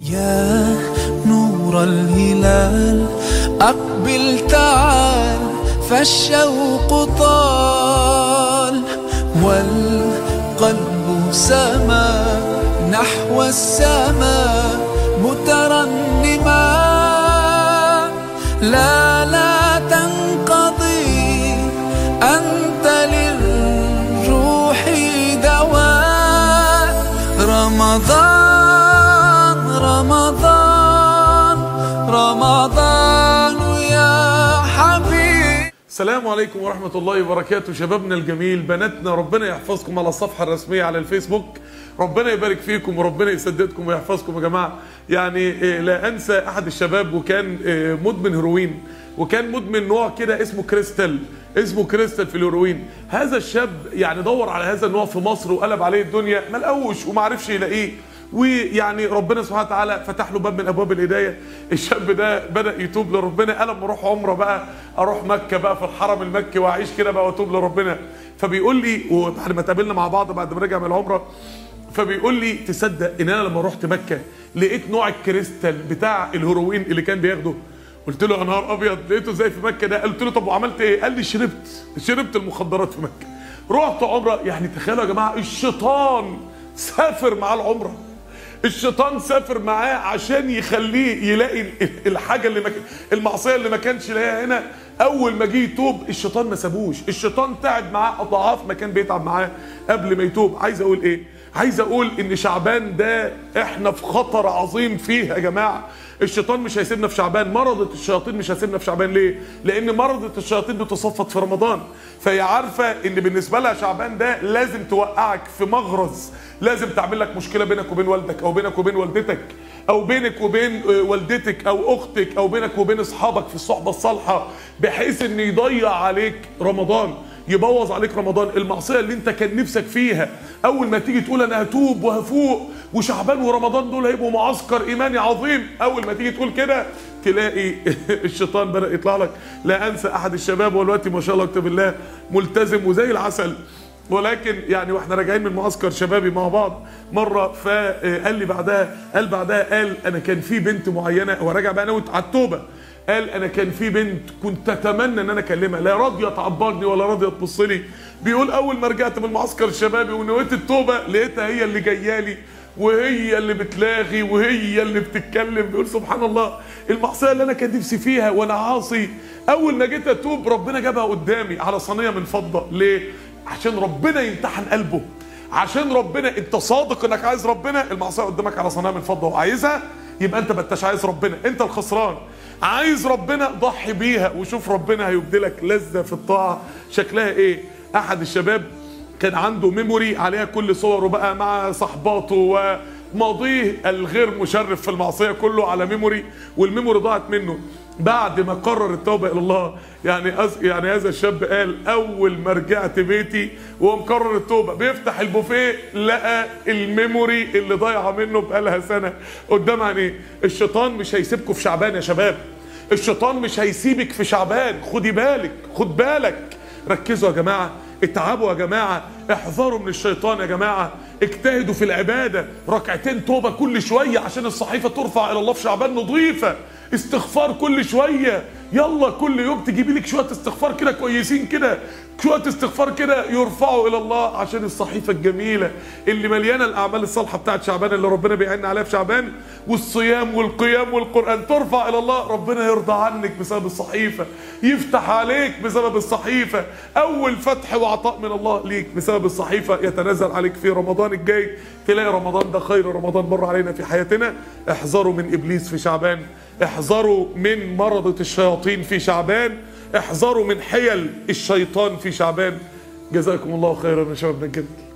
يا نور الهلال أقبل تعال، فالشوق طال والقلب سما نحو السماء مترنما. لا تنقضي، أنت للروح دواء. رمضان يا حبيب. السلام عليكم ورحمة الله وبركاته. شبابنا الجميل، بناتنا، ربنا يحفظكم على الصفحة الرسمية على الفيسبوك. ربنا يبارك فيكم وربنا يسددكم ويحفظكم يا جماعة. يعني لا أنسى أحد الشباب وكان مدمن هيروين، وكان مدمن نوع كده اسمه كريستال في الهيروين. هذا الشاب يعني دور على هذا النوع في مصر وقلب عليه الدنيا، ما لقوش وما عرفش يلاقيه، ويعني ربنا سبحانه وتعالى فتح له باب من ابواب الهدايه. الشاب ده بدا يتوب لربنا، قال لما اروح عمره بقى اروح مكه بقى في الحرم المكي واعيش كده بقى واتوب لربنا. فبيقول لي وبعد ما اتقابلنا مع بعض بعد ما رجع من العمره، فبيقول لي تصدق ان انا لما رحت مكه لقيت نوع الكريستال بتاع الهيروين اللي كان بياخده؟ قلت له يا نهار ابيض، لقيته زي في مكه ده؟ قلت له طب وعملت ايه؟ قال لي شربت المخدرات في مكه. رحت عمره. يعني تخيلوا يا جماعه، الشيطان سافر معاه العمره، الشيطان سافر معاه عشان يخليه يلاقي الحاجه اللي المعصيه اللي ما كانش يلاقيها هنا. اول ما جه يتوب الشيطان ما سابوش، الشيطان تعب معاه اضعاف ما كان بيتعب معاه قبل ما يتوب. عايز اقول ايه؟ عايز اقول ان شعبان ده احنا في خطر عظيم فيه يا جماعه. الشيطان مش هيسيبنا في شعبان، مرضة الشياطين مش هيسيبنا في شعبان. ليه؟ لان مرضة الشياطين بتصفد في رمضان، فهي عارفه ان بالنسبه لها شعبان ده لازم توقعك في مغرز، لازم تعمل لك مشكله بينك وبين والدك، او بينك وبين والدتك، او بينك وبين والدتك او اختك، او بينك وبين اصحابك في الصحبه الصالحه، بحيث ان يضيع عليك رمضان، يبوظ عليك رمضان. المعصيه اللي انت كان نفسك فيها اول ما تيجي تقول انا هتوب وهفوق وشعبان ورمضان دول هيبقوا معسكر ايماني عظيم، اول ما تيجي تقول كده تلاقي الشيطان بدأ يطلع لك. لا انسى احد الشباب ودلوقتي ما شاء الله اكتب الله ملتزم وزي العسل، ولكن يعني واحنا راجعين من معسكر شبابي مع بعض مره، فقال لي بعدها قال انا كان في بنت معينه، هو راجع بقى ناوي على التوبه، قال انا كان في بنت كنت اتمنى ان انا اكلمها، لا راضيه تعبرني ولا راضيه تبص لي. بيقول اول ما رجعت من معسكر الشبابي ونويت التوبه لقيتها هي اللي جايه لي وهي اللي بتلاغي وهي اللي بتتكلم. بيقول سبحان الله، المعصيه اللي انا كان نفسي فيها وانا عاصي اول ما جيت اتوب ربنا جابها قدامي على صينيه من فضه. ليه؟ عشان ربنا يمتحن قلبه، عشان ربنا انت صادق انك عايز ربنا. المعصيه قدامك على صينيه من فضه وعايزها، يبقى انت ما انتش عايز ربنا، انت الخسران. عايز ربنا ضحي بيها وشوف ربنا هيبدلك لذة في الطاعة شكلها ايه. احد الشباب كان عنده ميموري عليها كل صوره بقى مع صحباته وماضيه الغير مشرف في المعصية كله على ميموري، والميموري ضاعت منه. بعد ما قرر التوبة الى الله، يعني هذا الشاب قال اول ما رجعت بيتي وهو مقرر التوبة بيفتح البوفيه لقى الميموري اللي ضايعه منه بقالها سنة قدام عينيه. الشيطان مش هيسيبكم في شعبان يا شباب، الشيطان مش هيسيبك في شعبان. خد بالك، ركزوا يا جماعة، اتعبوا يا جماعة، احذروا من الشيطان يا جماعة، اجتهدوا في العبادة، ركعتين توبة كل شوية عشان الصحيفة ترفع الى الله في شعبان نظيفة، استغفار كل شوية، يلا كل يوم تجيبي لك شوية استغفار كده كويسين كده، شوية استغفار كده يرفعوا الى الله عشان الصحيفة الجميلة اللي مليانة الاعمال الصالحة بتاعت شعبان اللي ربنا بيعين عليها في شعبان، والصيام والقيام والقرآن ترفع الى الله، ربنا يرضى عنك بسبب الصحيفة، يفتح عليك بسبب الصحيفة، اول فتح وعطاء من الله ليك بسبب الصحيفة يتنزل عليك في رمضان الجاي، تلاقي رمضان ده خير رمضان مر علينا في حياتنا. احذروا من ابليس في شعبان، احذروا من مرضة الشياطين في شعبان، احذروا من حيل الشيطان في شعبان. جزاكم الله خيرا يا شباب الجنة.